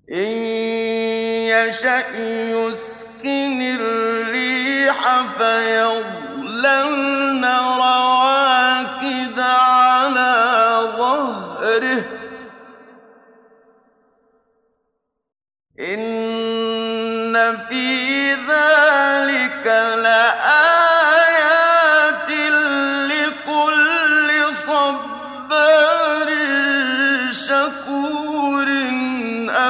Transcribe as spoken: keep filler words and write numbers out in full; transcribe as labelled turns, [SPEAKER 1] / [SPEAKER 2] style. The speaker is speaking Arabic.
[SPEAKER 1] إِن يَشَأْ يُسْكِنِ الرِّيحَ فَيَظْلَلْنَ رَوَاكِدَ عَلَىٰ ظَهْرِهِ ۚ إِنَّ فِي ذَٰلِكَ لَآيَةً